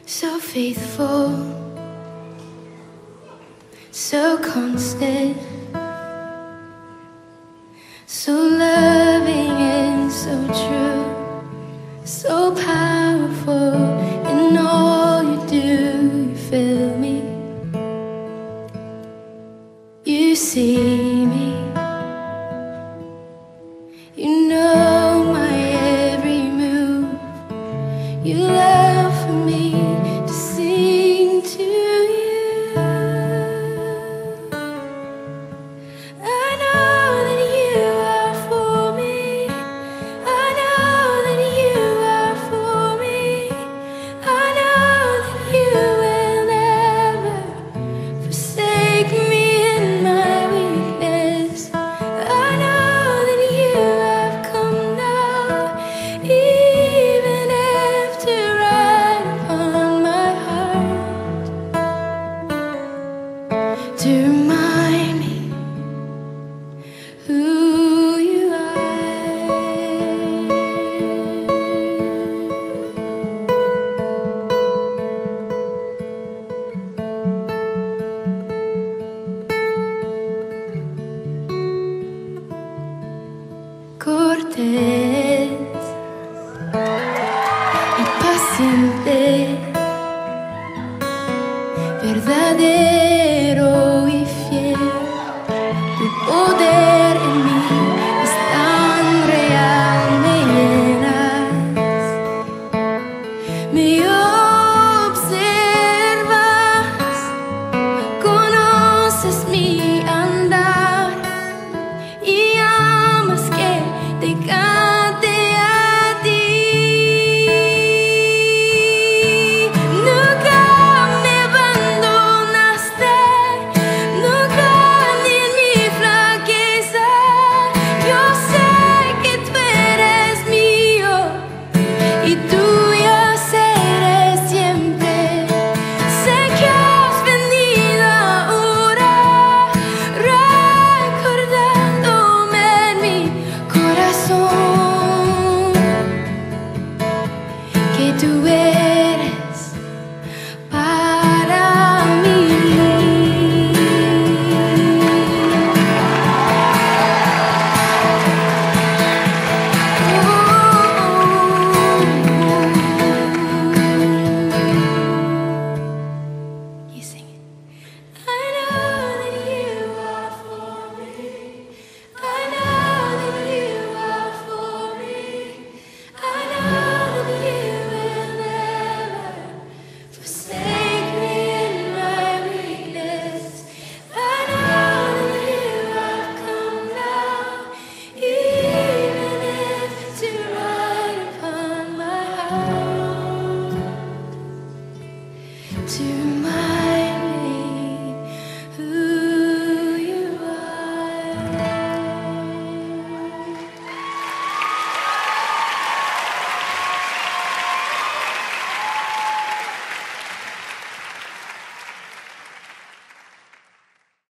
so faithful, so constant, so loving and so true, so powerful in all you do. You fill me, you see me, you know my every move. You love for me to sing to you. I know that you are for me. I know that you are for me. I know that you will never forsake me in my weakness. I know that you have come now, even after right upon my heart, to remind me who you are. Cortés, impaciente, verdadero.